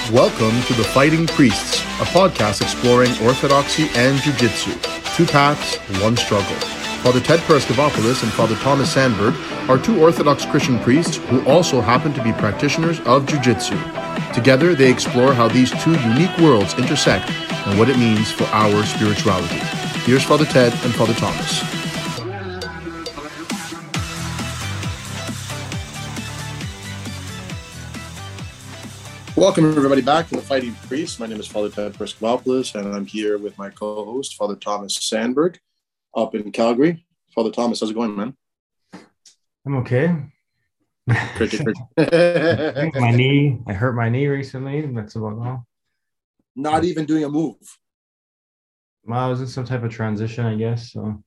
Welcome to The Fighting Priests, a podcast exploring orthodoxy and jiu-jitsu. Two paths, one struggle. Father Ted Paraskevopoulos and Father Thomas Sandberg are two Orthodox Christian priests who also happen to be practitioners of jiu-jitsu. Together, they explore how these two unique worlds intersect and what it means for our spirituality. Here's Father Ted and Father Thomas. Welcome, everybody, back to The Fighting Priests. My name is Father Ted Paraskevopoulos, and I'm here with my co-host, Father Thomas Sandberg, up in Calgary. Father Thomas, how's it going, man? I'm okay. My knee, I hurt my knee recently. That's about all. Not even doing a move. Well, I was in some type of transition, I guess. So,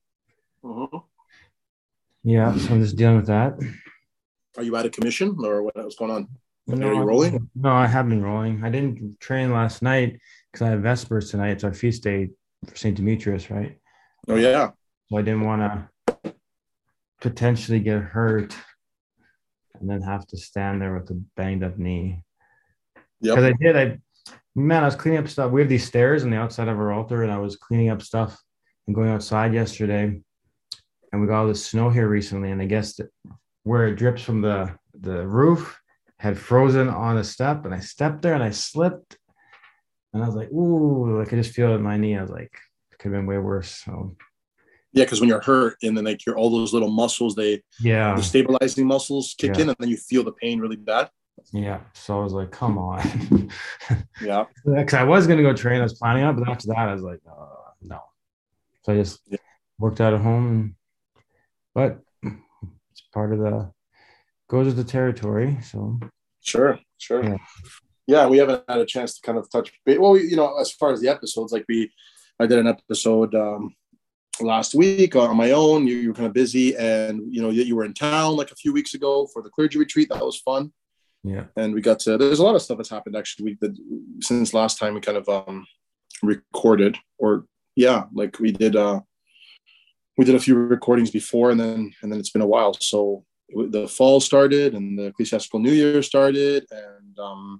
Yeah, so I'm just dealing with that. Are you out of commission or what's going on? No, Are you rolling? No, I have been rolling. I didn't train last night because I have Vespers tonight. It's our feast day for St. Demetrius, right? Oh, yeah. So I didn't want to potentially get hurt and then have to stand there with a banged up knee. Because I was cleaning up stuff. We have these stairs on the outside of our altar, and I was cleaning up stuff and going outside yesterday. And we got all this snow here recently, and I guess where it drips from the roof had frozen on a step, and I stepped there and I slipped, and I was like, ooh, I could just feel it in my knee. I was like, it could have been way worse. So yeah, because when you're hurt and then like all those little muscles, the stabilizing muscles kick in, and then you feel the pain really bad. Yeah. So I was like, come on. Yeah. Because I was gonna go train, I was planning on, but after that I was like, no. So I just worked out at home, but it's part of goes with the territory. So sure. Yeah, we haven't had a chance to kind of touch base. Well, as far as the episodes, I did an episode last week on my own. You were kind of busy, and you were in town like a few weeks ago for the clergy retreat. That was fun. Yeah, and we got to. There's a lot of stuff that's happened actually. Since last time we kind of recorded, we did a few recordings before, and then it's been a while. So the fall started and the ecclesiastical new year started, and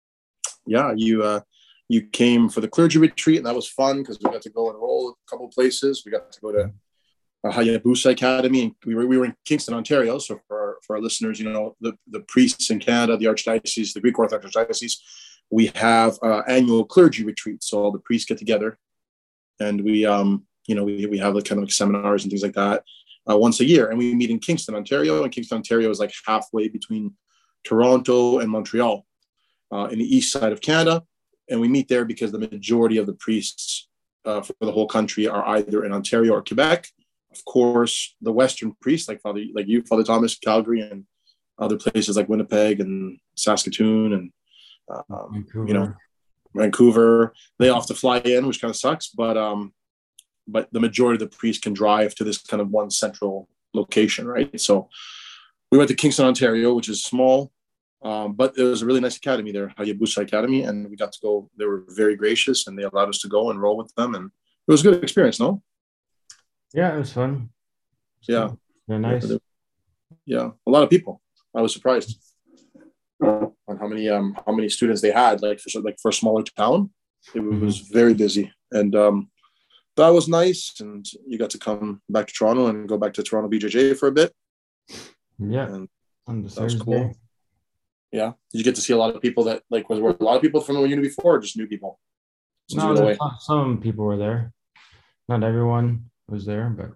you came for the clergy retreat, and that was fun because we got to go enroll a couple of places. We got to go to Hayabusa Academy, and we were in Kingston, Ontario. So for our listeners, the priests in Canada, the Archdiocese, the Greek Orthodox Archdiocese, we have annual clergy retreats. So all the priests get together, and we have like kind of like seminars and things like that once a year, and we meet in Kingston, Ontario. And Kingston, Ontario is like halfway between Toronto and Montreal, in the east side of Canada. And we meet there because the majority of the priests for the whole country are either in Ontario or Quebec. Of course, the Western priests, like you, Father Thomas, Calgary, and other places like Winnipeg and Saskatoon and Vancouver, they all have to fly in, which kind of sucks. But the majority of the priests can drive to this kind of one central location, right? So we went to Kingston, Ontario, which is small, but it was a really nice academy there, Hayabusa Academy, and we got to go. They were very gracious, and they allowed us to go and roll with them, and it was a good experience, no? Yeah, it was fun. Yeah. They're nice. Yeah, a lot of people. I was surprised on how many students they had. For a smaller town, it was very busy, and that was nice. And you got to come back to Toronto and go back to Toronto BJJ for a bit. Yeah, and that was cool. Yeah, did you get to see a lot of people that were a lot of people from the uni before, or just new people? No, some people were there. Not everyone was there, but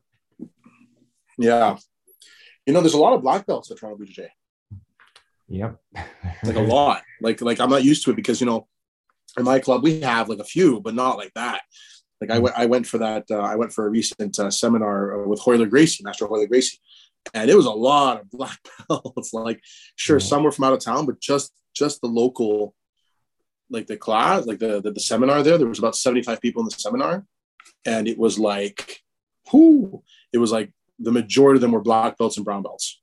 yeah, there's a lot of black belts at Toronto BJJ. Yep. Like a lot. Like I'm not used to it because in my club we have like a few, but not like that. Like I went for that. I went for a recent seminar with Hoyler Gracie, Master Hoyler Gracie, and it was a lot of black belts. Some were from out of town, but just the local, like the class, like the seminar there was about 75 people in the seminar, and it was like, it was like the majority of them were black belts and brown belts.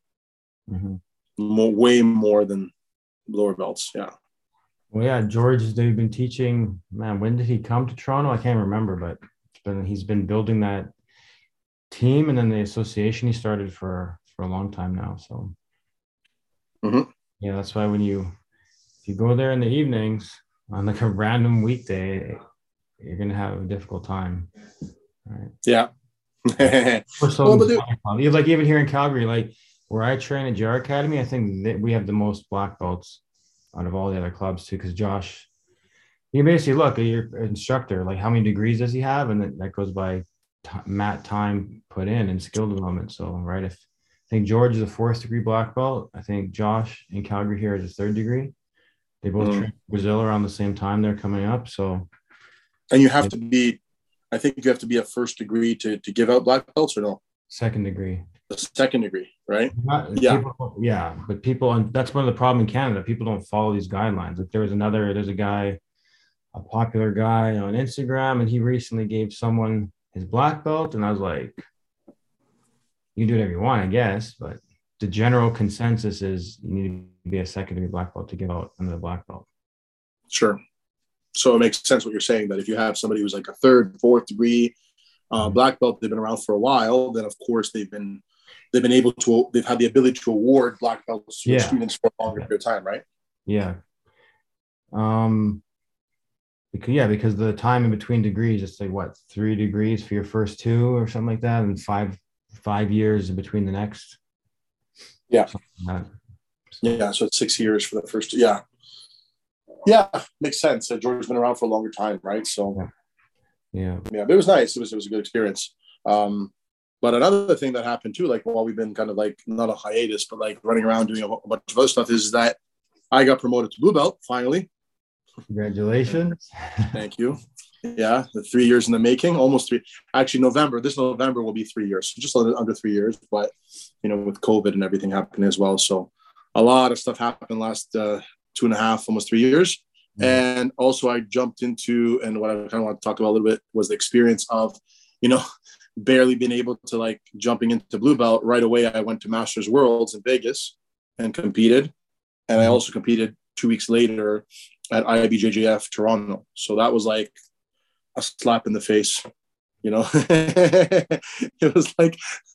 Way more than lower belts. Yeah. Well, yeah, George, they've been teaching, man, when did he come to Toronto? I can't remember, but he's been building that team, and then the association he started for a long time now. So yeah, that's why if you go there in the evenings, on like a random weekday, you're gonna have a difficult time. Right. Yeah. We're so like even here in Calgary, like where I train at JR Academy, I think that we have the most black belts out of all the other clubs too. Because Josh, you basically look at your instructor, like how many degrees does he have, and then that goes by time put in skill development. So right, if I think George is a 4th degree black belt, I think Josh in Calgary here is a 3rd degree. They both train Brazil around the same time they're coming up. So, and you have to be, I think you have to be a 1st degree to give out black belts, or no? 2nd degree. The 2nd degree, right? But people, and that's one of the problem in Canada. People don't follow these guidelines. Like there's a guy, a popular guy on Instagram, and he recently gave someone his black belt, and I was like, you do whatever you want, I guess, but the general consensus is you need to be a 2nd degree black belt to give out another black belt. Sure. So it makes sense what you're saying, that if you have somebody who's like a 3rd, 4th degree black belt, they've been around for a while, then of course they've had the ability to award black belts to students for a longer period of time, right? Yeah. Because the time in between degrees, it's like what, 3 degrees for your first 2 or something like that, and 5 years in between the next. Yeah. Like yeah. So it's 6 years for the first. Yeah. Yeah. Makes sense. George's been around for a longer time, right? So yeah. But it was nice. It was a good experience. But another thing that happened too, like while we've been kind of like not a hiatus, but like running around doing a bunch of other stuff, is that I got promoted to blue belt finally. Congratulations. Thank you. Yeah, the 3 years in the making, almost 3. Actually, this November will be 3 years, so just under 3 years. But with COVID and everything happening as well, so a lot of stuff happened last 2.5, almost 3 years. And also, I jumped into, and what I kind of want to talk about a little bit was the experience of, barely being able to like jumping into blue belt right away. I went to Masters Worlds in Vegas and competed, and I also competed 2 weeks later at IBJJF Toronto. So that was like a slap in the face, It was like,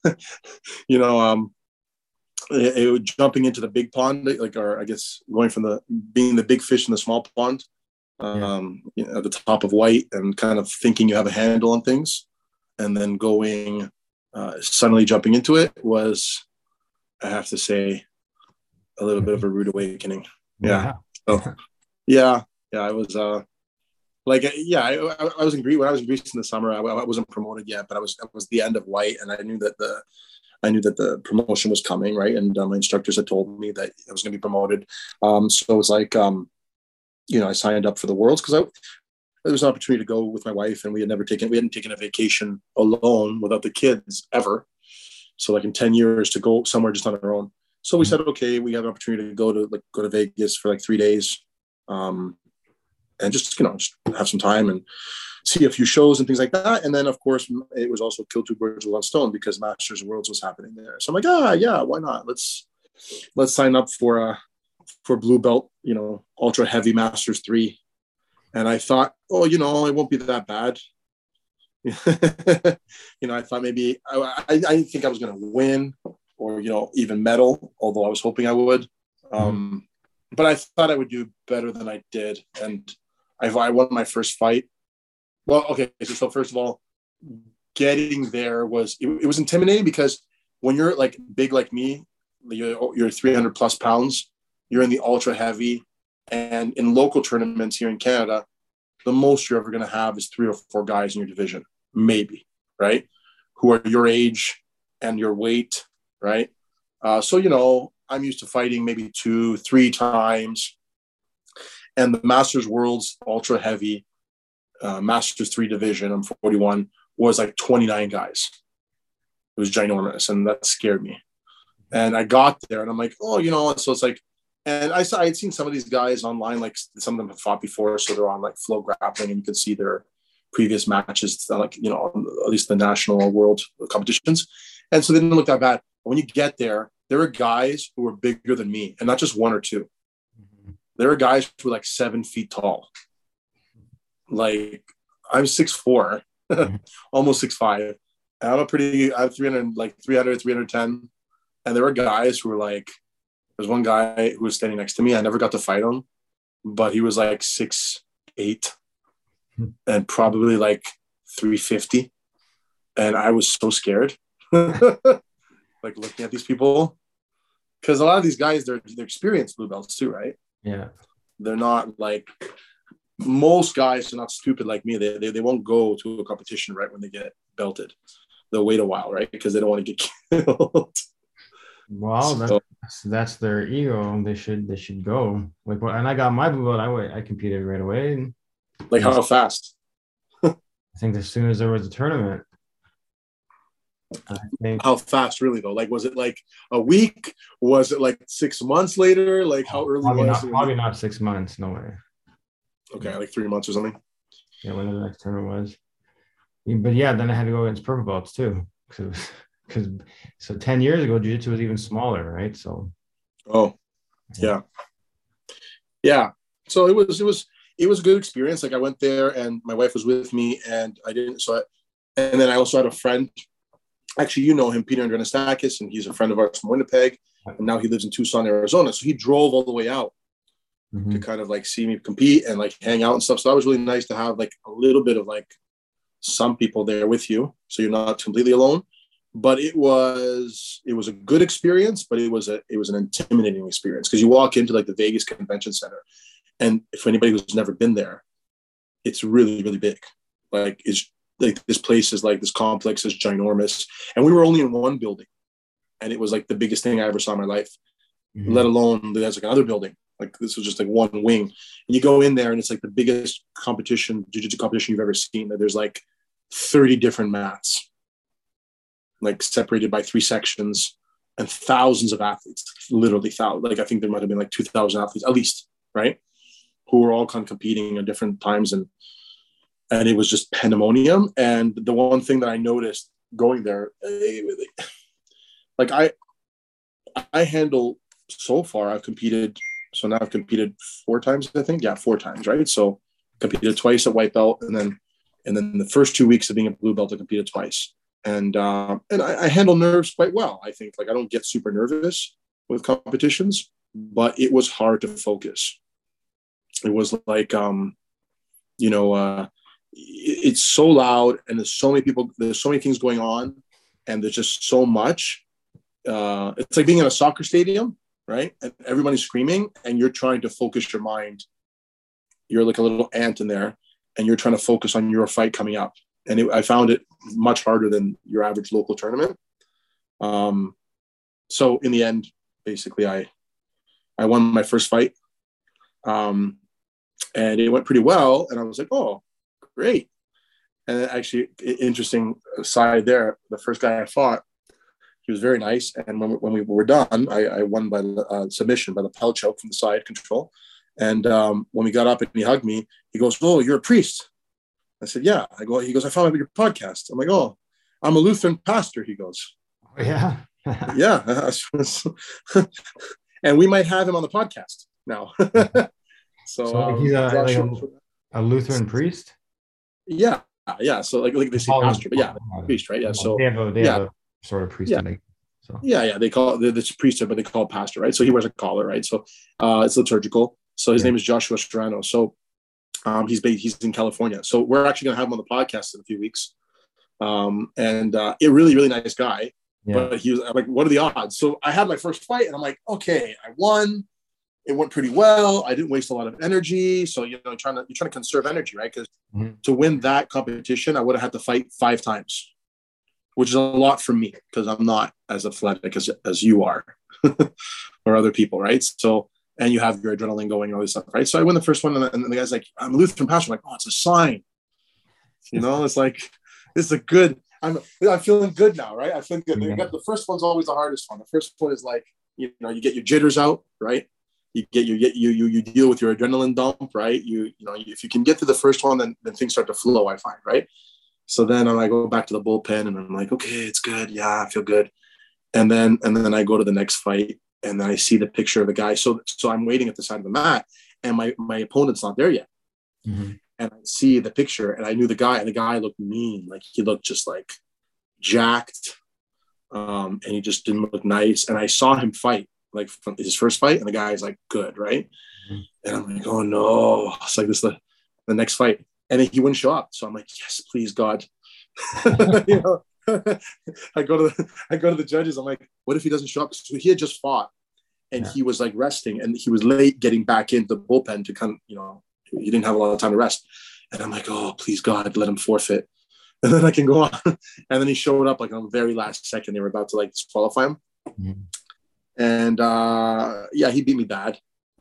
it was jumping into the big pond, or I guess going from being the big fish in the small pond, at the top of white, and kind of thinking you have a handle on things, and then going, suddenly jumping into it was, I have to say, a little bit of a rude awakening. Yeah. So, yeah. I was, I was in Greece when I was in Greece in the summer. I wasn't promoted yet, but it was the end of white, and I knew that the promotion was coming, right? And my instructors had told me that I was going to be promoted. So it was like, I signed up for the Worlds because there was an opportunity to go with my wife, and we hadn't taken a vacation alone without the kids ever. So like in 10 years to go somewhere just on our own. So we said, okay, we have an opportunity to go to Vegas for like 3 days. And just have some time and see a few shows and things like that. And then of course it was also kill 2 birds with 1 stone because Masters Worlds was happening there. So I'm like, yeah, why not? Let's sign up for blue belt, ultra heavy Masters 3. And I thought, it won't be that bad. I thought maybe I didn't think I was going to win or, even medal, although I was hoping I would. But I thought I would do better than I did. And I won my first fight. Well, okay. So first of all, getting there was intimidating because when you're like big like me, you're 300 plus pounds, you're in the ultra heavy, and in local tournaments here in Canada, the most you're ever going to have is 3 or 4 guys in your division, maybe, right? Who are your age and your weight, right? So, I'm used to fighting maybe 2-3 times. And the Masters Worlds ultra heavy Masters 3 division, I'm 41, was like 29 guys. It was ginormous, and that scared me. And I got there, and I'm like, so it's like, and I had seen some of these guys online, like some of them have fought before, so they're on like Flow Grappling, and you could see their previous matches, like, at least the national or world competitions. And so they didn't look that bad. But when you get there are guys who are bigger than me, and not just 1 or 2. There are guys who are like 7 feet tall. Like I'm 6'4", almost 6'5". I'm 310. And there were guys who were there's one guy who was standing next to me. I never got to fight him, but he was like 6'8", 208 and probably like 350. And I was so scared, like looking at these people. Because a lot of these guys, they're experienced blue belts too, right? Yeah. They're not like, most guys are not stupid like me. They won't go to a competition right when they get belted. They'll wait a while, right? Because they don't want to get killed. Well, that's their ego. They should go. Like, and I got my blue belt. I competed right away. Like how fast? I think as soon as there was a tournament. I think, how fast, really though? Like, was it like a week? Was it like 6 months later? Like, how early was it? Probably not 6 months. No way. Okay, like 3 months or something. Yeah, when the next tournament was. But yeah, then I had to go against purple belts too, because so 10 years ago, jiu-jitsu was even smaller, right? So. Oh, yeah. So it was a good experience. Like I went there, and my wife was with me, and and then I also had a friend. Actually, you know him, Peter Andrenastakis, and he's a friend of ours from Winnipeg, and now he lives in Tucson, Arizona. So he drove all the way out to kind of like see me compete and like hang out and stuff. So that was really nice to have like a little bit of like some people there with you, so you're not completely alone. But it was a good experience, but it was an intimidating experience because you walk into like the Vegas Convention Center, and for anybody who's never been there, it's really, really big. Like it's like this place is like this complex is ginormous, and we were only in one building, and it was like the biggest thing I ever saw in my life. Let alone there's like another building. Like this was just like one wing, and you go in there, and it's like the biggest jiu-jitsu competition you've ever seen. That there's like 30 different mats, like separated by 3 sections, and thousands of athletes, literally thousands. Like I think there might have been like 2,000 athletes at least, right? Who were all kind of competing at different times, and it was just pandemonium. And the one thing that I noticed going there, like I handle so far, I've competed. So now I've competed 4 times, I think. Yeah, 4 times, right? So competed twice at white belt, and then the first 2 weeks of being a blue belt, I competed twice. And I handle nerves quite well. I think like I don't get super nervous with competitions, but it was hard to focus. It was like, it's so loud, and there's so many people, there's so many things going on, and there's just so much. It's like being in a soccer stadium, right? And everybody's screaming, and you're trying to focus your mind. You're like a little ant in there, and you're trying to focus on your fight coming up. And I found it much harder than your average local tournament. So in the end, basically, I won my first fight, and it went pretty well. And I was like, oh, great. And actually, interesting side there, the first guy I fought, he was very nice. And when we were done, I won by submission, by the lapel choke from the side control. And when we got up and he hugged me, he goes, "Oh, you're a priest." I said, "Yeah." He goes, "I found out your podcast." I'm like, "Oh, I'm a Lutheran pastor." He goes, "Oh, yeah." Yeah. And we might have him on the podcast now. So he's a Lutheran priest? Yeah. So like they say pastor, but yeah, priest, right? Yeah. So they have a sort of priesthood. Yeah. So yeah, they call it the priesthood, but they call it pastor, right? So he wears a collar, right? So it's liturgical. So his name is Joshua Serrano. So he's in California. So we're actually going to have him on the podcast in a few weeks. And a really, really nice guy. Yeah. But he was like, "What are the odds?" So I had my first fight, and I'm like, "Okay, I won. It went pretty well. I didn't waste a lot of energy." So you're trying to conserve energy, right? Because to win that competition, I would have had to fight 5 times, which is a lot for me because I'm not as athletic as you are or other people, right? So, and you have your adrenaline going and all this stuff, right? So I win the first one, and the guy's like, "I'm a Lutheran pastor." I'm like, "Oh, it's a sign." It's like, this is a good, I'm feeling good now, right? I feel good. Yeah. The first one's always the hardest one. The first one is like, you get your jitters out, right? You deal with your adrenaline dump, right? If you can get to the first one, then things start to flow, I find, right? So then I go back to the bullpen, and I'm like, okay, it's good. Yeah, I feel good. And then I go to the next fight, and then I see the picture of the guy. So I'm waiting at the side of the mat, and my opponent's not there yet. Mm-hmm. And I see the picture, and I knew the guy, and the guy looked mean. Like he looked just like jacked, and he just didn't look nice. And I saw him fight, like from his first fight, and the guy's like good, right? Mm-hmm. And I'm like, oh no, it's like this. the next fight. And then he wouldn't show up. So I'm like, yes, please, God. You know, I go to the judges. I'm like, what if he doesn't show up? So he had just fought, and he was like resting, and he was late getting back into the bullpen to kind of, you know, he didn't have a lot of time to rest. And I'm like, oh, please, God, let him forfeit. And then I can go on. And then he showed up like on the very last second. They were about to like disqualify him. And yeah, he beat me bad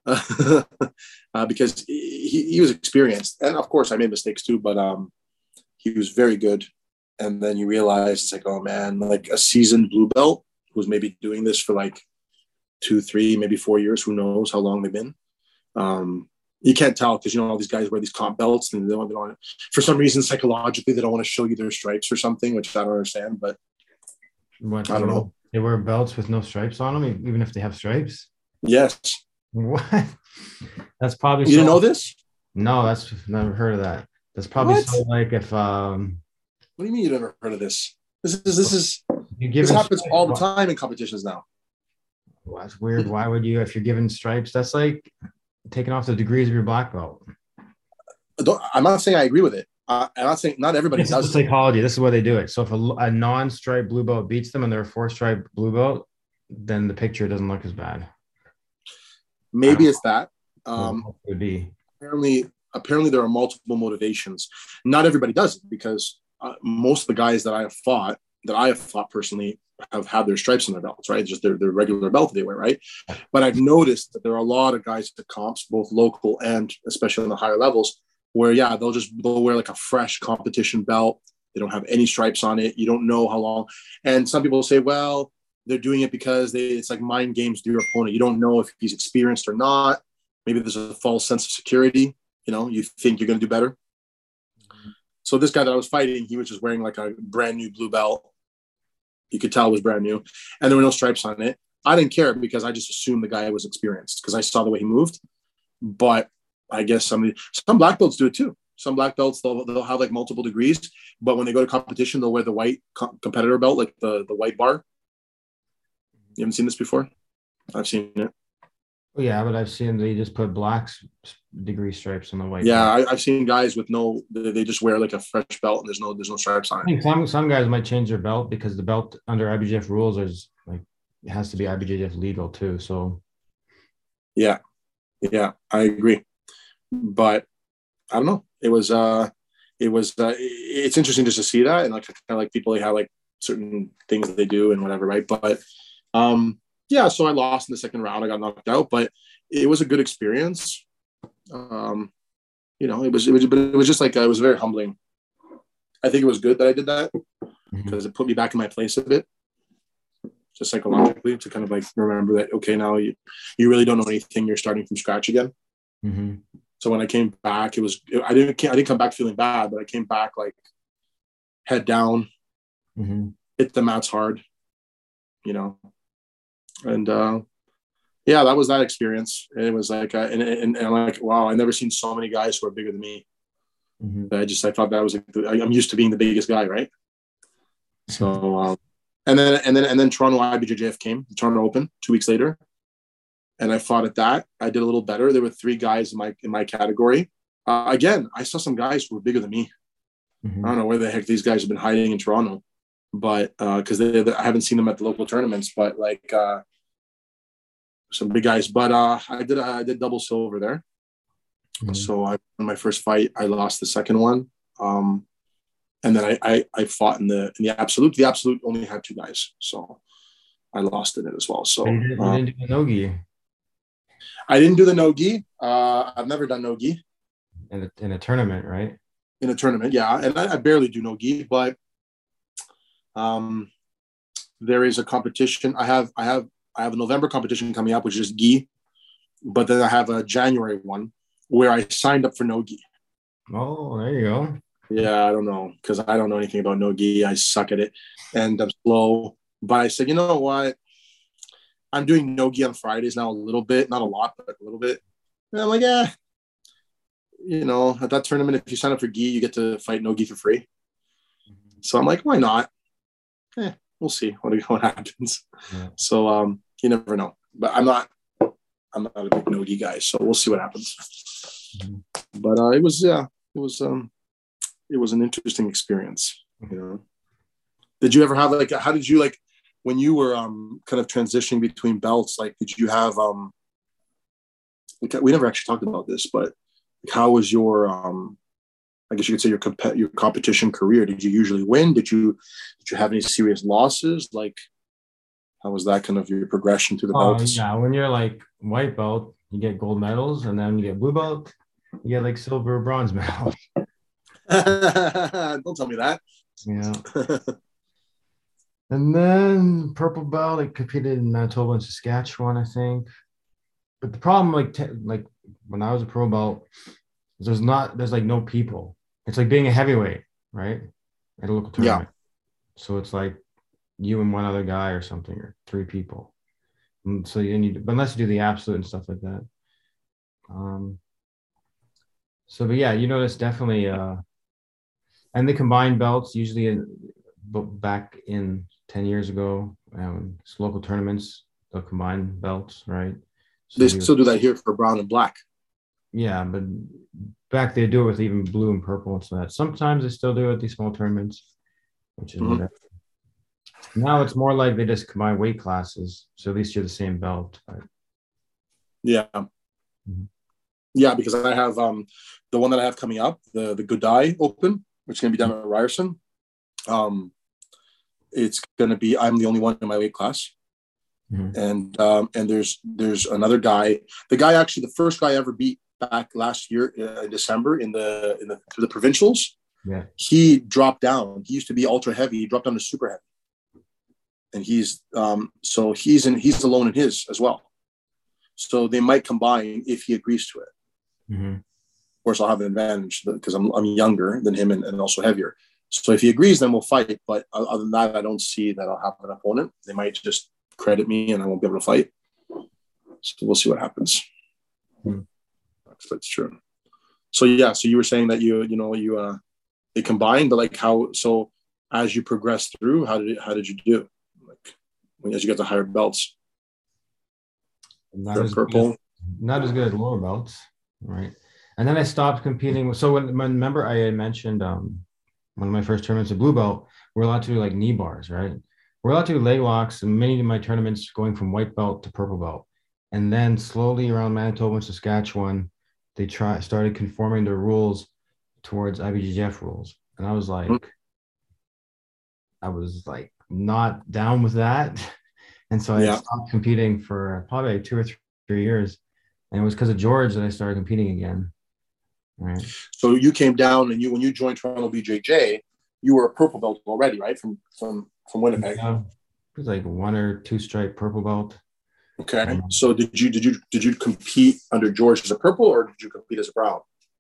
because he was experienced. And of course I made mistakes too, but he was very good. And then you realize it's like, oh man, like a seasoned blue belt who's maybe doing this for like 2, 3, maybe 4 years, who knows how long they've been. You can't tell because, you know, all these guys wear these comp belts and they don't want to, for some reason, psychologically, they don't want to show you their stripes or something, which I don't understand, but what, I don't know. They wear belts with no stripes on them, even if they have stripes? Yes. What? That's probably... You didn't know this? No, that's never heard of that. That's probably so like if... What do you mean you never heard of this? This happens stripes, all the time in competitions now. Well, that's weird. Why would you, if you're given stripes, that's like taking off the degrees of your black belt. I'm not saying I agree with it. I'm not saying not everybody does. Psychology. This is why they do it. So if a non-stripe blue belt beats them and they're a 4-stripe blue belt, then the picture doesn't look as bad. Maybe it's that. It would be. Apparently there are multiple motivations. Not everybody does it because most of the guys that I have fought personally have had their stripes on their belts, right? Just their regular belt they wear, right? But I've noticed that there are a lot of guys at comps, both local and especially on the higher levels, where yeah, they'll wear like a fresh competition belt. They don't have any stripes on it. You don't know how long. And some people say, well, they're doing it because it's like mind games to your opponent. You don't know if he's experienced or not. Maybe there's a false sense of security. You know, you think you're going to do better. So this guy that I was fighting, he was just wearing like a brand new blue belt. You could tell it was brand new. And there were no stripes on it. I didn't care because I just assumed the guy was experienced because I saw the way he moved. But I guess some black belts do it too. Some black belts, they'll have like multiple degrees. But when they go to competition, they'll wear the white competitor belt, like the white bar. You haven't seen this before? I've seen it. Well, yeah, but I've seen they just put black degree stripes on the white. Yeah, I've seen guys with they just wear like a fresh belt and there's no stripes on it. I think some guys might change their belt because the belt under IBJJF rules is like it has to be IBJJF legal too. So yeah, I agree. But I don't know. It's interesting just to see that and like kind of like people, they have like certain things that they do and whatever, right? But yeah, so I lost in the second round. I got knocked out, but it was a good experience. You know, it was just like it was very humbling. I think it was good that I did that because it put me back in my place a bit, just psychologically, to kind of like remember that okay, now you really don't know anything. You're starting from scratch again. Mm-hmm. So when I came back, I didn't come back feeling bad, but I came back like head down, hit the mats hard, you know. And yeah, that was that experience. And it was like, and I'm like, wow, I've never seen so many guys who are bigger than me. I thought that was like, I'm used to being the biggest guy, right? So, and then Toronto IBJJF came, the Toronto Open 2 weeks later, and I fought at that. I did a little better. There were 3 guys in my category. Again, I saw some guys who were bigger than me. I don't know where the heck these guys have been hiding in Toronto, but because I haven't seen them at the local tournaments, but like some big guys. But I did double silver there. So I won my first fight. I lost the second one, and then I fought in the absolute. The absolute only had 2 guys, so I lost in it as well. So you didn't do the no-gi. I didn't do the no-gi. I've never done no-gi in a tournament, right? In a tournament, yeah, and I barely do no-gi, but there is a competition. I have a November competition coming up, which is gi, but then I have a January one where I signed up for no gi. Oh, there you go. Yeah, I don't know because I don't know anything about no gi. I suck at it, and I'm slow. But I said, you know what? I'm doing no gi on Fridays now a little bit, not a lot, but a little bit. And I'm like, yeah, you know, at that tournament, if you sign up for gi, you get to fight no gi for free. So I'm like, why not? We'll see what happens. Yeah. So you never know. But I'm not a big no-gi guy, so we'll see what happens. But it was it was an interesting experience. You know, did you ever have like, how did you like when you were kind of transitioning between belts? Like, did you have like, we never actually talked about this, but like, how was your I guess you could say your competition career? Did you usually win? Did you have any serious losses? Like, how was that kind of your progression through the belts? Yeah, when you're like white belt, you get gold medals, and then you get blue belt, you get like silver, bronze medal. Don't tell me that. Yeah. And then purple belt, I competed in Manitoba and Saskatchewan, I think. But the problem, like when I was a pro belt, is there's like no people. It's like being a heavyweight, right? At a local tournament. Yeah. So it's like you and one other guy or something, or three people. And so you need, but unless you do the absolute and stuff like that. So, but yeah, you know, it's definitely, and the combined belts usually back in 10 years ago, local tournaments, they'll combine belts, right? So they still do that here for brown and black. Yeah, but back they do it with even blue and purple and so that. Sometimes they still do it at these small tournaments, which is whatever. Now it's more like they just combine weight classes, so at least you're the same belt. Right? Yeah. Mm-hmm. Yeah, because I have the one that I have coming up, the Godai Open, which is going to be done at Ryerson. It's going to be, I'm the only one in my weight class. Mm-hmm. And there's another guy. The guy actually, the first guy I ever beat back last year in December in the provincials. Yeah, he dropped down. He used to be ultra heavy. He dropped down to super heavy, and he's he's alone in his as well. So they might combine if he agrees to it. Mm-hmm. Of course, I'll have an advantage because I'm younger than him and also heavier. So if he agrees, then we'll fight. But other than that, I don't see that I'll have an opponent. They might just credit me and I won't be able to fight. So we'll see what happens. Mm-hmm. That's true. So yeah, so you were saying that they combined, but like how? So as you progress through, how did you do? Like as you get to higher belts, not as good as lower belts, right? And then I stopped competing. So when remember I had mentioned one of my first tournaments at blue belt, we're allowed to do like knee bars, right? We're allowed to do leg locks, and many of my tournaments going from white belt to purple belt, and then slowly around Manitoba and Saskatchewan, they started conforming their rules towards IBJJF rules, and I was like not down with that, and so I stopped competing for probably like 2 or 3 years, and it was because of George that I started competing again. Right. So you came down, and when you joined Toronto BJJ, you were a purple belt already, right? From Winnipeg. Yeah. It was like 1 or 2 stripe purple belt. Okay. So did you compete under George as a purple, or did you compete as a brown?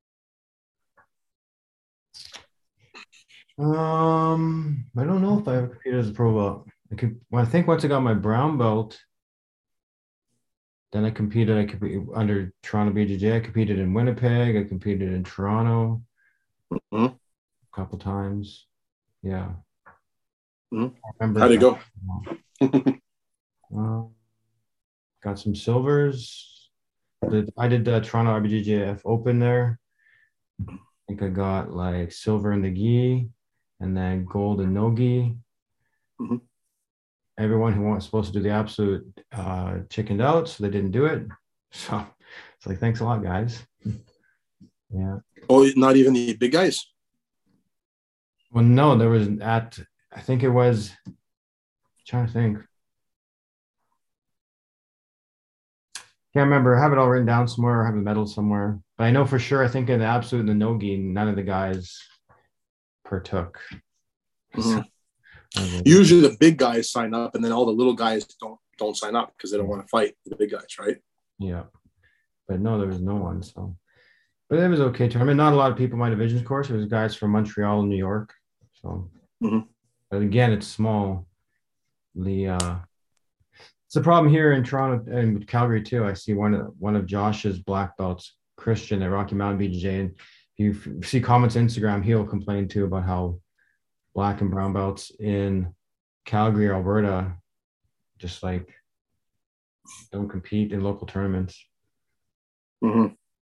I don't know if I ever competed as a pro belt. I think once I got my brown belt, then I competed under Toronto BJJ. I competed in Winnipeg. I competed in Toronto a couple times. Yeah. Mm-hmm. How'd it go? Got some silvers. I did the Toronto IBJJF Open there. I think I got like silver in the gi and then gold in no gi. Mm-hmm. Everyone who was supposed to do the absolute chickened out, so they didn't do it. So it's like, thanks a lot, guys. Yeah. Oh, not even the big guys? Well, no, there was I think it was, I'm trying to think. Can't remember. I have it all written down somewhere or have a medal somewhere. But I know for sure, I think in the absolute and the no-gi, none of the guys partook. Mm-hmm. Usually the big guys sign up and then all the little guys don't sign up because they don't want to fight the big guys, right? Yeah. But no, there was no one. So, but it was okay too. I mean, not a lot of people in my divisions course. It was guys from Montreal and New York. So, but again, it's small. It's a problem here in Toronto and Calgary too. I see one of Josh's black belts, Christian at Rocky Mountain BJJ, and if you see comments on Instagram, he'll complain too about how black and brown belts in Calgary, Alberta, just like don't compete in local tournaments. Mm-hmm.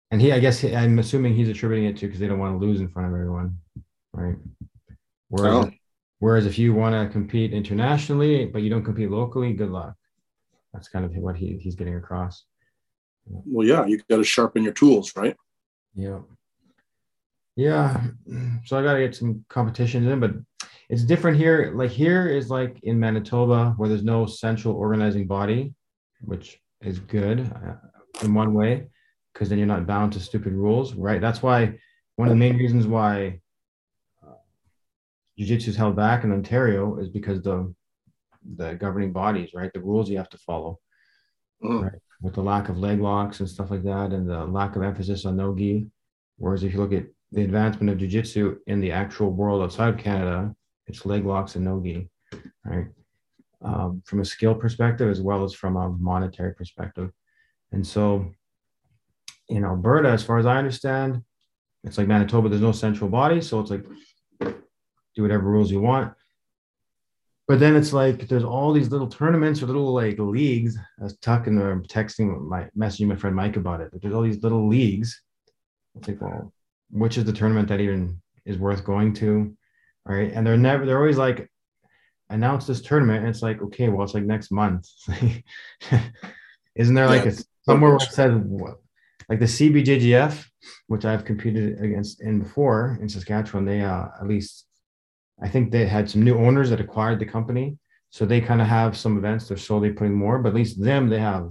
And I'm assuming he's attributing it to because they don't want to lose in front of everyone, right? Whereas Oh, whereas if you want to compete internationally but you don't compete locally, good luck. That's kind of what he's getting across. well, yeah, you got to sharpen your tools, right? Yeah. Yeah. So I got to get some competitions in, but it's different here. Like here is like in Manitoba where there's no central organizing body, which is good in one way, because then you're not bound to stupid rules, right? That's why one of the main reasons why jiu-jitsu is held back in Ontario is because the governing bodies, right? The rules you have to follow, Mm. right? With the lack of leg locks and stuff like that, and the lack of emphasis on no gi. Whereas if you look at the advancement of jiu-jitsu in the actual world outside of Canada, it's leg locks and no gi, right? From a skill perspective as well as from a monetary perspective. And so in Alberta, as far as I understand, it's like Manitoba, there's no central body. So it's like do whatever rules you want. But then it's like there's all these little tournaments or little like leagues. I was talking or messaging my friend Mike about it. But there's all these little leagues. It's like, well, which is the tournament that even is worth going to? Right. And they're always like, announce this tournament. And it's like, okay, well, it's like next month. Isn't there like Yeah. a somewhere where it says like the CBJJF, which I've competed against in before in Saskatchewan, they at least I think they had some new owners that acquired the company. So they kind of have some events they're slowly putting more, but at least them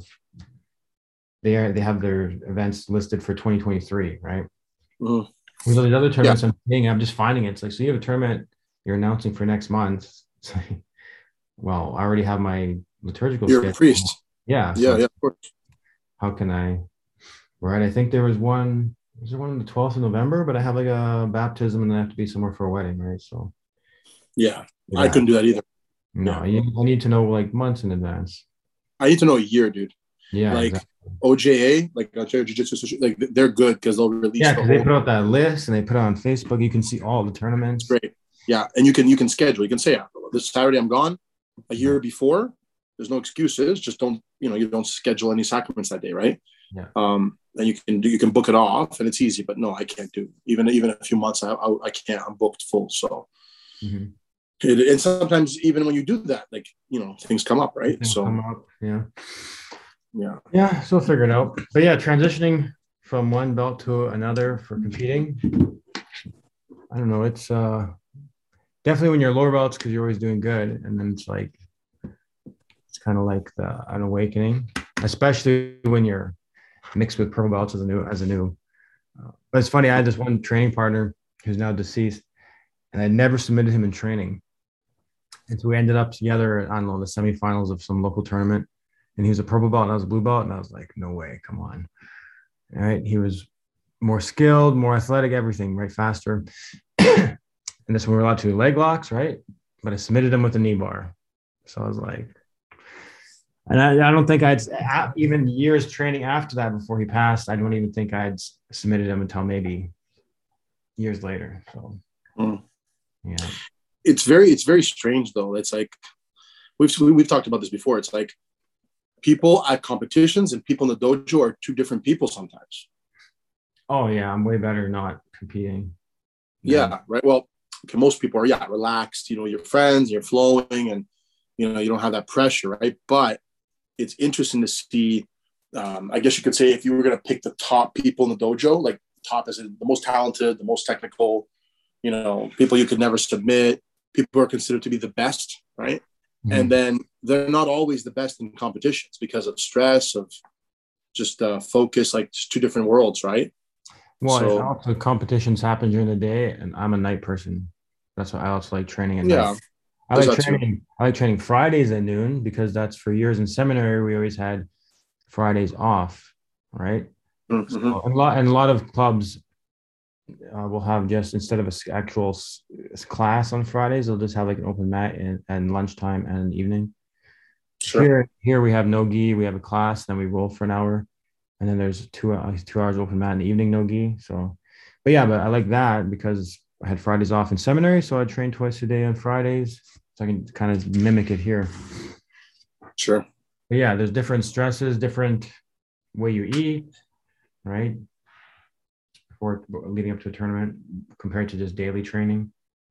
they have their events listed for 2023, right? Mm. With all these other Yeah. tournaments I'm just finding it's like, so you have a tournament you're announcing for next month. It's like, well, I already have my liturgical You're a schedule. priest. Yeah. Yeah. So Yeah. Of course. how can I, right? I think was there one on the 12th of November, but I have like a baptism and I have to be somewhere for a wedding, right? So Yeah. I yeah, couldn't do that either. no, Yeah. I need to know like months in advance. I need to know a year, dude. Yeah, Like exactly. OJA, like Ontario Jiu-Jitsu, like they're good because they'll release Yeah, the because they whole. put out that list and they put it on Facebook. You can see all the It's tournaments. great. Yeah, and you can schedule. You can say, yeah, this Saturday I'm gone. A Yeah, year before, there's no excuses. Just don't you don't schedule any sacraments that day, right? yeah. And you can book it off, and it's easy. But no, I can't do even a few months. I can't. I'm booked full. So Mm-hmm. and sometimes even when you do that, like things come up, right? Things So come up. Yeah. yeah, Yeah, so we'll figure it out. But yeah, transitioning from one belt to another for competing. I don't know. It's definitely when you're lower belts because you're always doing good. And then it's kind of like an awakening, especially when you're mixed with purple belts as a new. But it's funny. I had this one training partner who's now deceased, and I never submitted him in training. And so we ended up together. I don't know the semifinals of some local tournament, and he was a purple belt and I was a blue belt, and I was like, no way, come on. All right, he was more skilled, more athletic, everything, right, faster. And this one we're allowed to do leg locks, right? But I submitted him with a knee bar. So I was like, and I don't think even years training after that before he passed, I don't even think I'd submitted him until maybe years later. So mm. yeah. It's very strange though. It's like we've talked about this before. It's like people at competitions and people in the dojo are two different people sometimes. Oh yeah, I'm way better not competing. Yeah, right. Well, okay, most people are relaxed. You're friends, you're flowing, and you don't have that pressure, right? But it's interesting to see. I guess you could say if you were going to pick the top people in the dojo, like top as in the most talented, the most technical, people you could never submit, people who are considered to be the best, right? And Mhm. then they're not always the best in competitions because of stress, of just focus, like just two different worlds, right? Well, it So also competitions happen during the day, and I'm a night person. That's why I also like training at night. yeah, there's that too. I like training Fridays at noon because that's for years in seminary we always had Fridays off, right? Mm-hmm. So a lot of clubs will have just instead of actual class on Fridays, they'll just have like an open mat and lunchtime and evening. Sure. Here we have no gi. We have a class, then we roll for an hour, and then there's 2 hours open mat in the evening, no gi. So, but I like that because I had Fridays off in seminary, so I train twice a day on Fridays, so I can kind of mimic it here. Sure. But yeah, there's different stresses, different way you eat, right? before leading up to a tournament compared to just daily training?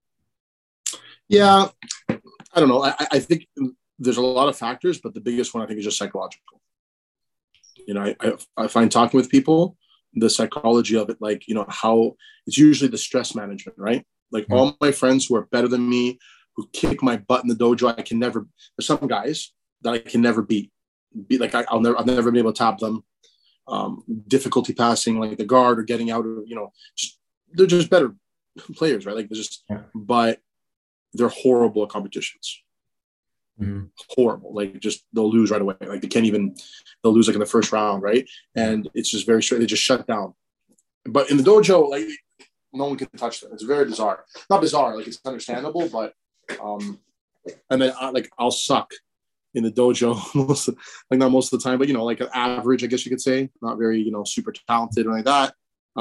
Yeah, I don't know. I think there's a lot of factors, but the biggest one I think is just psychological. You know, I find talking with people, the psychology of it, like, you know, how it's usually the stress management, right? Like all my friends who are better than me, who kick my butt in the dojo, I can never, there's some guys that I can never beat like I'll never be able to top them. Difficulty passing, like the guard or getting out of, you know, they're just better players, right? Like they're just, but they're horrible at competitions. Horrible. Like just they'll lose right away. Like they'll lose like in the first round, right? And it's just very straight. They just shut down. But in the dojo, like no one can touch them. It's very bizarre. Not bizarre, like it's understandable, but and then I'll suck in the dojo not most of the time, but you know, like an average, I guess you could say, not very, you know, super talented or like that.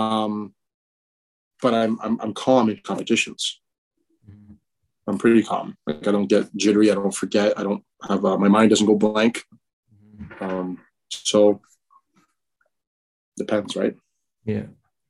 But I'm calm in competitions. I'm pretty calm. Like I don't get jittery. I don't forget. I don't have my mind doesn't go blank. So depends, right? Yeah.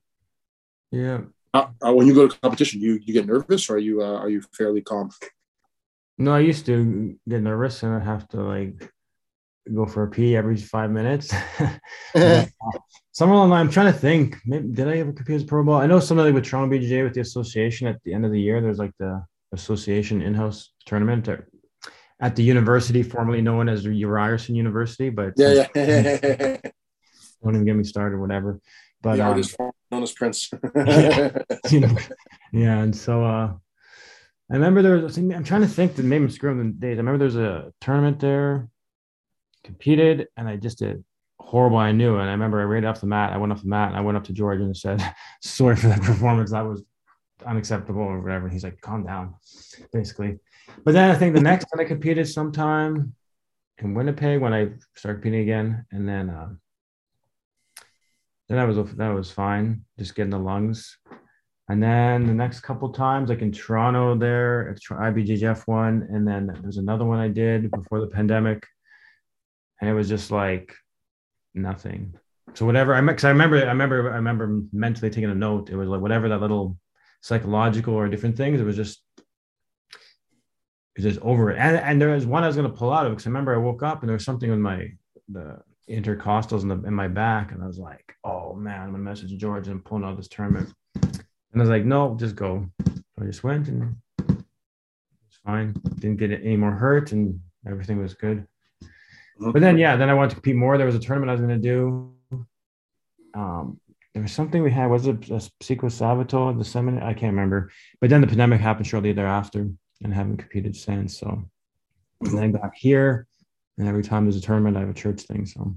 When you go to competition, you get nervous, or are you fairly calm? No, I used to get nervous and I'd have to like go for a pee every 5 minutes. Somewhere along the line, I'm trying to think. Maybe, did I ever compete as pro ball? I know something with Toronto BJJ with the association at the end of the year. There's like the association in-house tournament at the university formerly known as Ryerson University, but don't even get me started, whatever. But the artist known as Prince. Yeah, and so I remember there was. I'm trying to think that maybe I'm screwing the dates. I remember there's a tournament there, competed, and I just did horrible. I knew, and I remember I ran off the mat. I went off the mat, and I went up to George and said, "Sorry for that performance. That was unacceptable," or whatever. And he's like, "Calm down," basically. But then I think the next time I competed sometime in Winnipeg when I started competing again, and then that was fine, just getting the lungs. And then the next couple times, like in Toronto there at IBJJF one, and then there's another one I did before the pandemic, and it was just like nothing. So whatever I remember mentally taking a note. It was like whatever that little psychological or different things. It was just over it. And there was one I was going to pull out of because I remember I woke up and there was something in the intercostals in my back, and I was like, oh man, I'm gonna message George and pulling out this tournament. And I was like, no, just go. So I just went and it's fine. Didn't get any more hurt and everything was good. But then I wanted to compete more. There was a tournament I was going to do. There was something we had. Was it a Sequo Sabato at the seminar? I can't remember. But then the pandemic happened shortly thereafter and haven't competed since. So and then back here, and every time there's a tournament, I have a church thing. So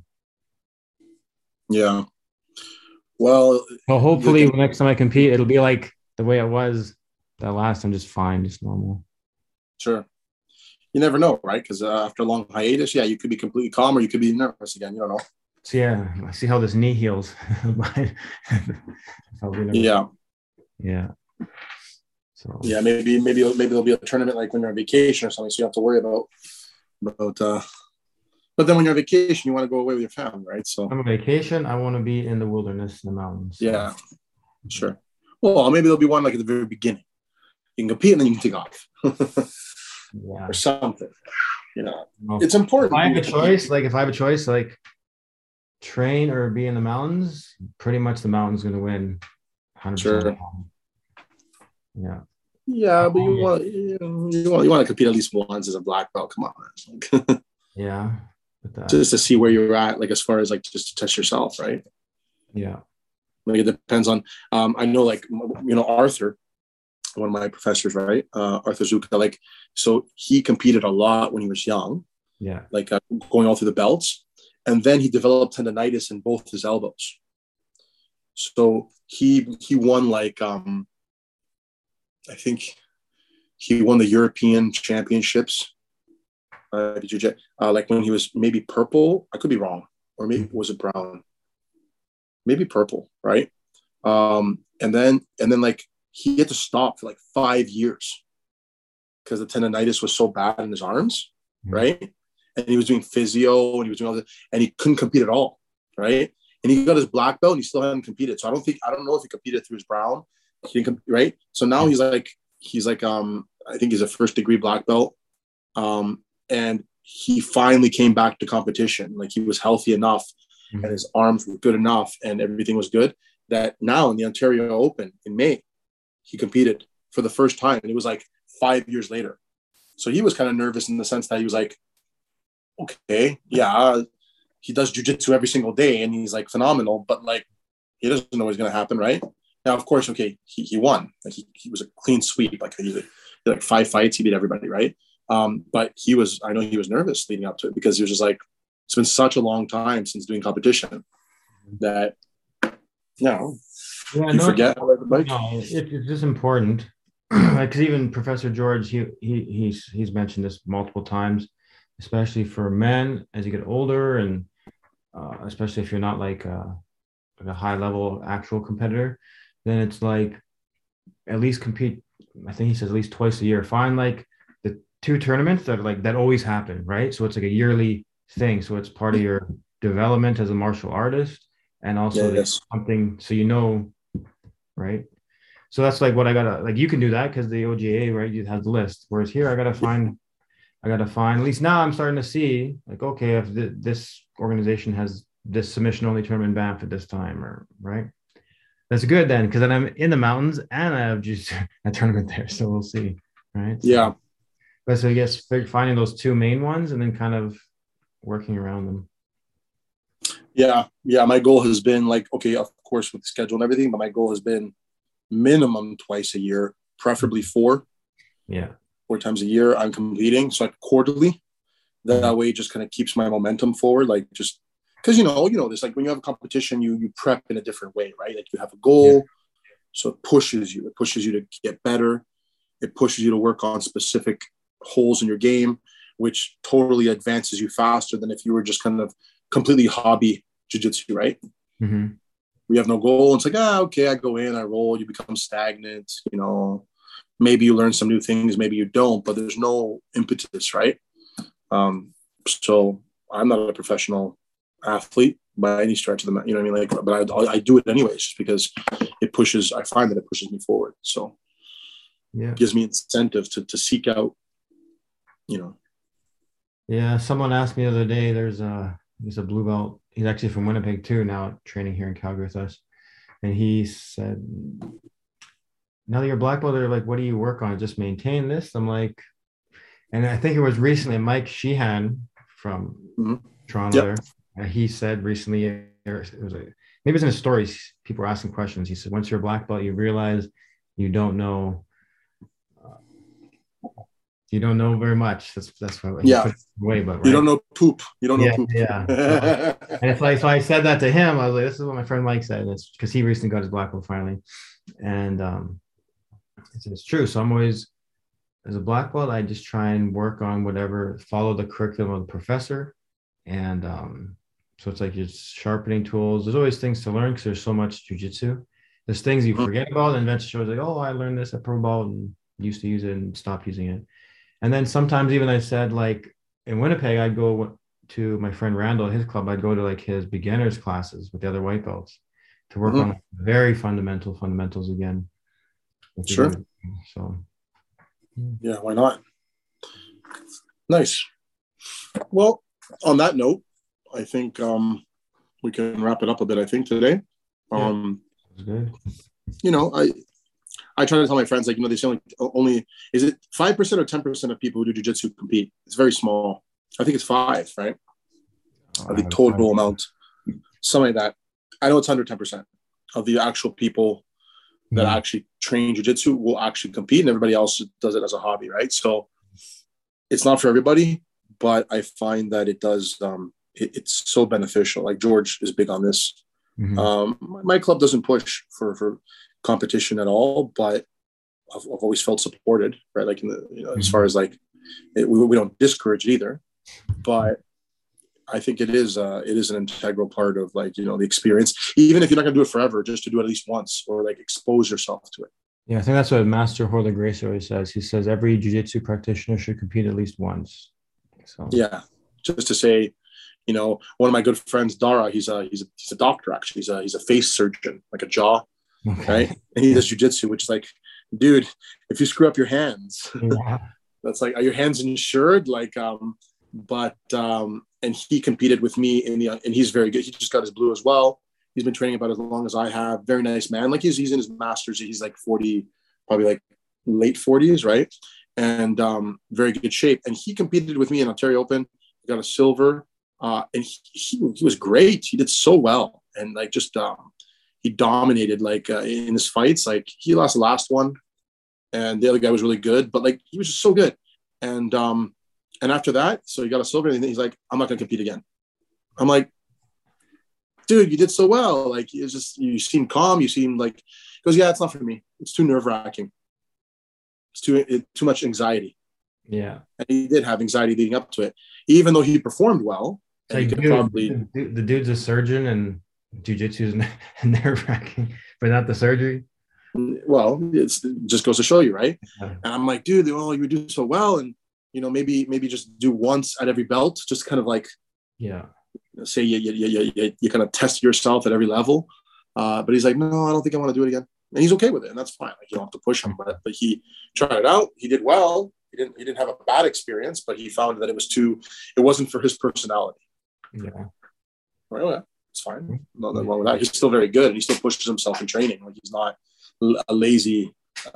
yeah. Well, hopefully the next time I compete, it'll be like the way it was that last time, just fine, just normal. Sure. You never know, right? Because after a long hiatus, you could be completely calm or you could be nervous again. You don't know. So I see how this knee heals. Yeah. So maybe there'll be a tournament like when you're on vacation or something, so you don't have to worry about. But then when you're on vacation, you want to go away with your family, right? So I'm on vacation. I want to be in the wilderness, in the mountains. So. Yeah, sure. Well, maybe there'll be one like at the very beginning. You can compete and then you can take off. Or something. You know, it's important. If I have a choice, like train or be in the mountains, pretty much the mountain's going to win. 100%. Sure. Yeah. Yeah, but you want to compete at least once as a black belt. Come on. Yeah. Just to see where you're at, like as far as like just to test yourself, right? Yeah. Like it depends on. I know, like Arthur, one of my professors, right? Arthur Zuka, like, so he competed a lot when he was young. Yeah. Like going all through the belts, and then he developed tendonitis in both his elbows. So he won like I think he won the European Championships. Like when he was maybe purple, I could be wrong, or maybe was it brown? Maybe purple, right? And then like he had to stop for like 5 years because the tendonitis was so bad in his arms, right? And he was doing physio and he was doing all that, and he couldn't compete at all, right? and he got his black belt and he still hadn't competed. So I don't know if he competed through his brown. He didn't, right? So now he's like I think he's a first degree black belt. And he finally came back to competition. Like he was healthy enough and his arms were good enough and everything was good that now in the Ontario Open in May, he competed for the first time. And it was like 5 years later. So he was kind of nervous in the sense that he was like, okay, yeah, he does jiu-jitsu every single day and he's like phenomenal, but like, he doesn't know what's going to happen. Right now, of course, okay. He won. Like he was a clean sweep. Like he did like 5 fights. He beat everybody. Right. But I know he was nervous leading up to it because he was just like, it's been such a long time since doing competition that, you forget. It's just important. Because even Professor George, he's mentioned this multiple times, especially for men as you get older, and especially if you're not like a high level actual competitor, then it's like at least compete. I think he says at least twice a year. Find like the 2 tournaments that are like that always happen, right? So it's like a yearly thing. So it's part of your development as a martial artist, and also something so right. So that's like what I gotta like. You can do that because the OGA, right? You have the list. Whereas here, I gotta find. At least now I'm starting to see like, okay, if this organization has this submission only tournament ban for this time, or right. That's good then, because then I'm in the mountains and I have just a tournament there. So we'll see, right? So, but so I guess finding those 2 main ones and then kind of working around them. Yeah. My goal has been like, okay, of course with the schedule and everything, but my goal has been minimum twice a year, preferably 4. Yeah. 4 times a year I'm competing. So like quarterly, that way it just kind of keeps my momentum forward. Like just because, this, like when you have a competition, you prep in a different way, right? Like you have a goal. So it pushes you to get better. It pushes you to work on specific holes in your game, which totally advances you faster than if you were just kind of completely hobby jiu-jitsu, right? Mm-hmm. We have no goal. It's like, okay, I go in, I roll, you become stagnant, maybe you learn some new things, maybe you don't, but there's no impetus, right? So I'm not a professional athlete by any stretch of the, you know what I mean? Like, but I do it anyways, just because I find that it pushes me forward. So it gives me incentive to seek out, Yeah. Someone asked me the other day, he's a blue belt. He's actually from Winnipeg too, now training here in Calgary with us. And he said, now that you're black belt, they're like, what do you work on? Just maintain this? I'm like, and I think it was recently Mike Sheehan from Toronto there. He said recently, maybe it's in his stories, people were asking questions. He said, once you're a black belt, you realize you don't know very much. That's what he put it away, but right? You don't know poop. You don't know poop. Yeah. So, and it's like, so I said that to him. I was like, this is what my friend Mike said. And it's because he recently got his black belt finally. And it's true. So I'm always, as a black belt, I just try and work on follow the curriculum of the professor. And so it's like you're sharpening tools. There's always things to learn because there's so much jiu-jitsu. There's things you forget about, and eventually shows like, oh, I learned this at pro ball and used to use it and stopped using it. And then sometimes even I said, like in Winnipeg, I'd go to my friend Randall, his club. I'd go to like his beginners classes with the other white belts to work on very fundamentals again. Sure. So yeah, why not? Nice. Well, on that note, I think we can wrap it up a bit, I think, today. Good. I try to tell my friends, like, they say only is it 5% or 10% of people who do jiu-jitsu compete? It's very small. I think it's 5, right? Of the total amount, something like that. I know it's under 10% of the actual people that actually train jiu-jitsu will actually compete, and everybody else does it as a hobby, right? So it's not for everybody, but I find that it does. It's so beneficial. Like George is big on this. My club doesn't push for competition at all, but I've always felt supported, right? Like as far as like we don't discourage it either, but I think it is an integral part of like the experience, even if you're not going to do it forever, just to do it at least once or like expose yourself to it. Yeah, I think that's what Master Horler Grace always says. He says every jiu-jitsu practitioner should compete at least once. So yeah, just to say, one of my good friends, Dara, he's a doctor, actually. He's a face surgeon, like a jaw, right? And he does jiu-jitsu, which is like, dude, if you screw up your hands, that's like, are your hands insured? Like, and he competed with me and he's very good. He just got his blue as well. He's been training about as long as I have. Very nice man. Like he's in his masters. He's like 40, probably like late 40s, right? And very good shape. And he competed with me in Ontario Open. He got a silver. And he was great. He did so well. And like, just, he dominated like in his fights. Like he lost the last one and the other guy was really good, but like, he was just so good. And after that, so he got a silver and he's like, I'm not going to compete again. I'm like, dude, you did so well. Like, it's just, you seem calm. You seem like, he goes, yeah, it's not for me. It's too nerve wracking. It's too much anxiety. Yeah. And he did have anxiety leading up to it, even though he performed well. Like, the dude's a surgeon and jiu-jitsu is nerve wracking, but not the surgery. Well, it just goes to show you, right? Yeah. And I'm like, dude, you do so well. And, maybe just do once at every belt, just kind of like, say you kind of test yourself at every level. But he's like, no, I don't think I want to do it again. And he's okay with it. And that's fine. Like, you don't have to push him, but he tried it out. He did well. He didn't have a bad experience, but he found that it wasn't for his personality. Yeah. Right. Well, it's fine. Nothing wrong with that. He's still very good. And he still pushes himself in training. Like, he's not a lazy,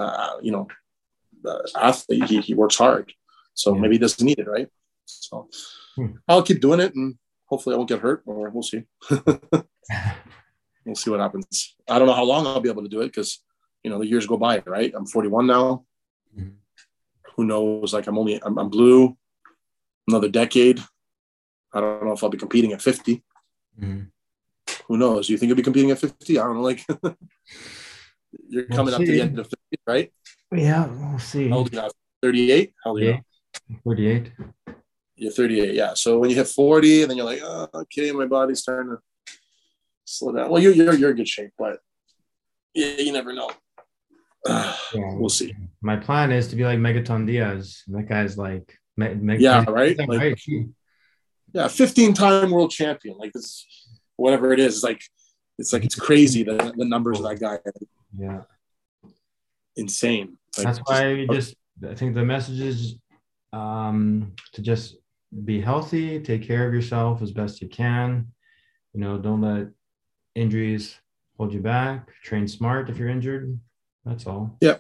athlete. He works hard. So maybe he doesn't need it, right? So I'll keep doing it, and hopefully I won't get hurt, or we'll see. We'll see what happens. I don't know how long I'll be able to do it because, the years go by, right? I'm 41 now. Mm-hmm. Who knows? Like, I'm blue. Another decade. I don't know if I'll be competing at 50. Mm-hmm. Who knows? Do you think you'll be competing at 50? I don't know. Like, you're coming up to the end of 50, right? Yeah, we'll see. How old are you now? 38? How old are you? 38. You're 38, yeah. So when you hit 40, and then you're like, oh, okay, my body's starting to slow down. Well, you're in good shape, but you never know. We'll see. My plan is to be like Megaton Diaz. That guy's like, right? Like, 15-time world champion. Like, this, whatever it is, it's crazy the numbers of that guy. Yeah, insane. Like, that's why I think the message is to just be healthy, take care of yourself as best you can. Don't let injuries hold you back. Train smart if you're injured. That's all. Yeah.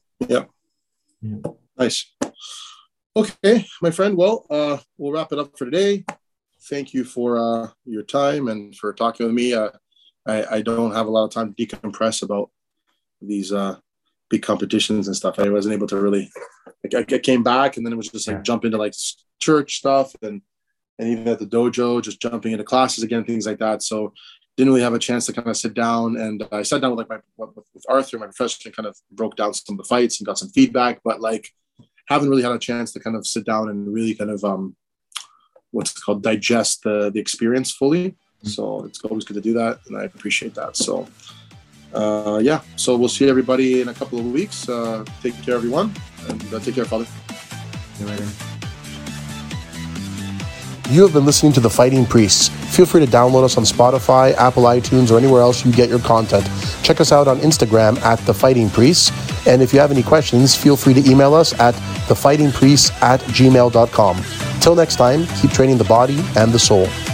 Nice. Okay, my friend. Well, we'll wrap it up for today. Thank you for your time and for talking with me. I don't have a lot of time to decompress about these big competitions and stuff. I wasn't able to really. I came back and then it was just like jump into like church stuff and even at the dojo, just jumping into classes again, things like that. So didn't really have a chance to kind of sit down. And I sat down with Arthur, my professor, and kind of broke down some of the fights and got some feedback. But like, haven't really had a chance to kind of sit down and really kind of what's called digest the experience fully. So it's always good to do that, and I appreciate that. So so we'll see everybody in a couple of weeks. Take care, everyone, and take care, Father. See you later. You have been listening to The Fighting Priests. Feel free to download us on Spotify, Apple iTunes, or anywhere else you get your content. Check us out on Instagram at The Fighting Priests. And if you have any questions, feel free to email us at thefightingpriests@gmail.com. Till next time, keep training the body and the soul.